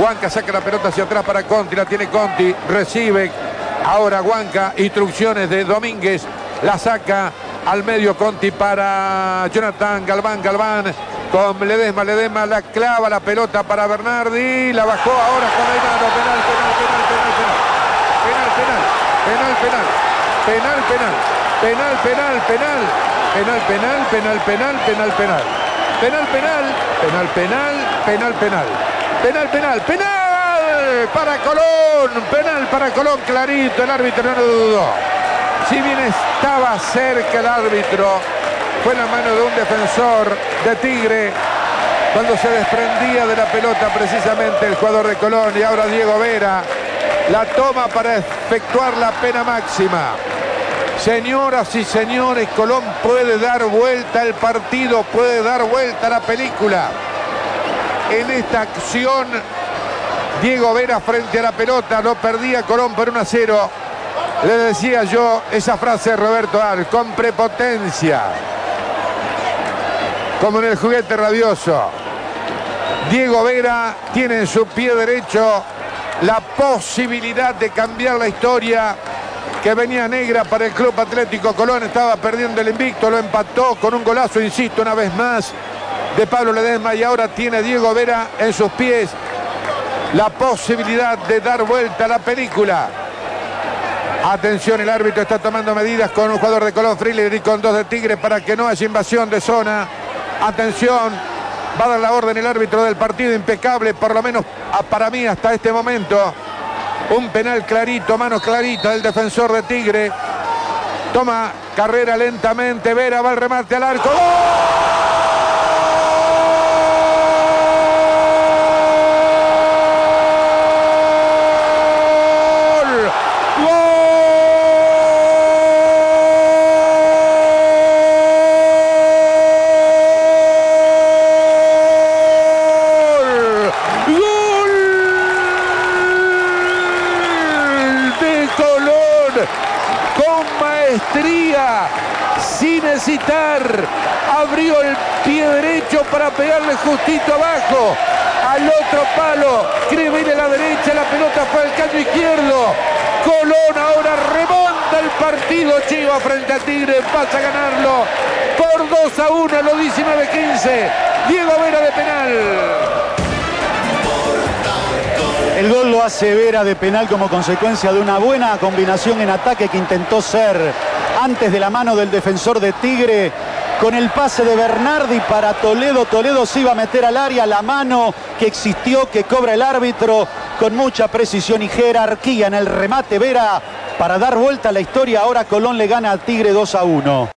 Huanca saca la pelota hacia atrás para Conti, la tiene Conti, recibe ahora Huanca, instrucciones de Domínguez, la saca al medio Conti para Jonathan, Galván con Ledesma, la clava la pelota para Bernardi, la bajó ahora con Aimano, penal para Colón, clarito, el árbitro no lo dudó. Si bien estaba cerca el árbitro, fue en la mano de un defensor de Tigre cuando se desprendía de la pelota precisamente el jugador de Colón, y ahora Diego Vera la toma para efectuar la pena máxima. Señoras y señores, Colón puede dar vuelta el partido, puede dar vuelta la película. En esta acción, Diego Vera frente a la pelota, lo perdía Colón por 1-0. Le decía yo esa frase de Roberto Ar, con prepotencia, como en el juguete rabioso. Diego Vera tiene en su pie derecho la posibilidad de cambiar la historia que venía negra para el Club Atlético Colón. Estaba perdiendo el invicto, lo empató con un golazo, insisto, una vez más, de Pablo Ledesma, y ahora tiene Diego Vera en sus pies la posibilidad de dar vuelta a la película. Atención, el árbitro está tomando medidas con un jugador de Colón, Friedler, y con 2 de Tigre para que no haya invasión de zona. Atención, va a dar la orden el árbitro del partido, impecable, por lo menos para mí hasta este momento. Un penal clarito, mano clarita del defensor de Tigre. Toma carrera lentamente, Vera va al remate al arco. ¡Gol! Sin hesitar, abrió el pie derecho para pegarle justito abajo al otro palo. Quiere venir a la derecha, la pelota fue al caño izquierdo. Colón ahora remonta el partido. Chiva frente a Tigre, pasa a ganarlo por 2-1 a los 19-15. Diego Vera de penal. El gol lo hace Vera de penal como consecuencia de una buena combinación en ataque que intentó ser antes de la mano del defensor de Tigre, con el pase de Bernardi para Toledo. Toledo se iba a meter al área, la mano que existió, que cobra el árbitro con mucha precisión y jerarquía en el remate. Vera para dar vuelta a la historia. Ahora Colón le gana a Tigre 2-1.